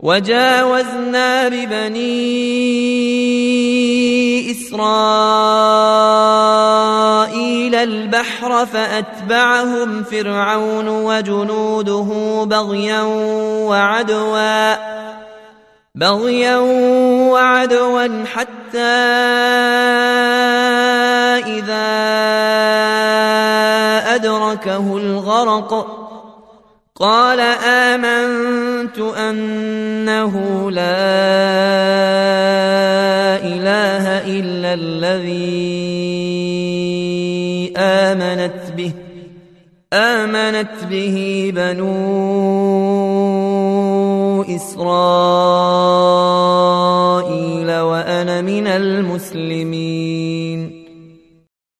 وجاوزنا ببني إسرائيل البحر فأتبعهم فرعون وجنوده بغيا وعدوا حتى إذا أدركه الغرق قال آمنت أنه لا إله إلا الذي آمنت به بنو إسرائيل وأنا من المسلمين.